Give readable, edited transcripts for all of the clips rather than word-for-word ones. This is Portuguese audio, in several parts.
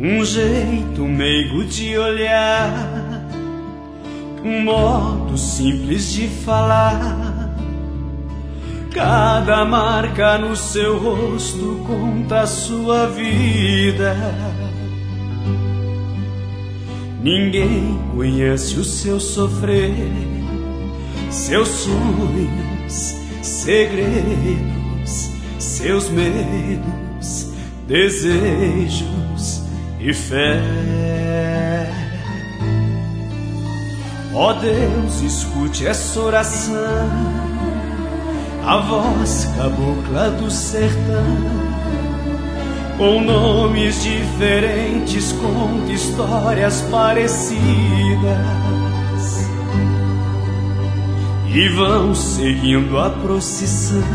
um jeito meigo de olhar, um modo simples de falar. Cada marca no seu rosto conta a sua vida. Ninguém conhece o seu sofrer, seus sonhos, segredos, seus medos, desejos e fé. Ó Deus, escute essa oração, a voz cabocla do sertão. Com nomes diferentes, conta histórias parecidas e vão seguindo a procissão.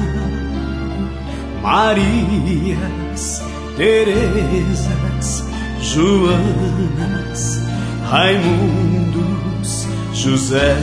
Marias, Terezas, Joanas, Raimundos, Josés.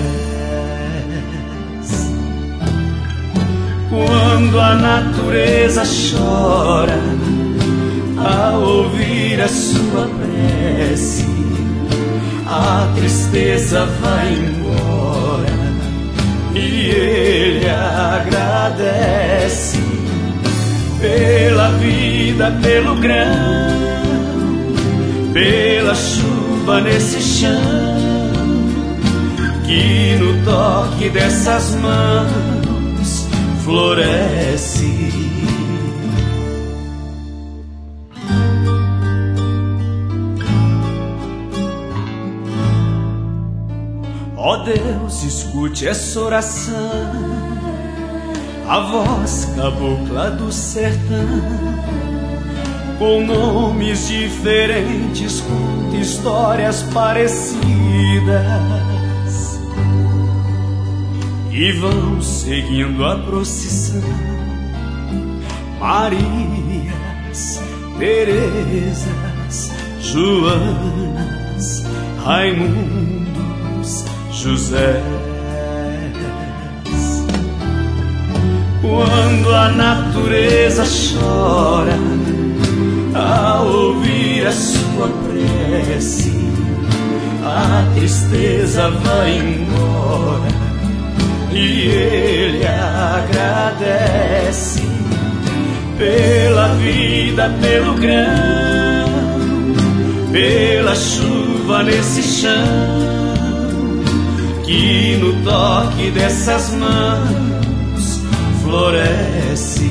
Quando a natureza chora ao ouvir a sua prece, a tristeza vai embora e ele agradece pela vida, pelo grão, pela chuva nesse chão, que no toque dessas mãos floresce. Ó Deus, escute essa oração, a voz cabocla do sertão. Com nomes diferentes, conta histórias parecidas e vão seguindo a procissão. Marias, Terezas, Joanas, Raimundos, José. Quando a natureza chora ao ouvir a sua prece, a tristeza vai embora e ele agradece pela vida, pelo grão, pela chuva nesse chão, que no toque dessas mãos floresce.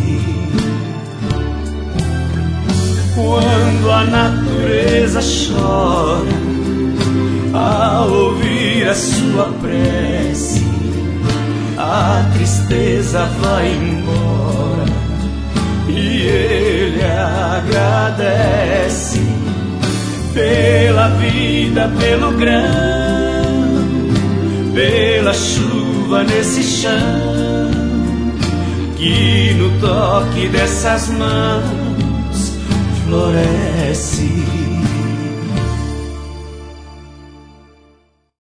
Quando a natureza chora ao ouvir a sua prece, a tristeza vai embora e ele agradece pela vida, pelo grão, pela chuva nesse chão, que no toque dessas mãos floresce.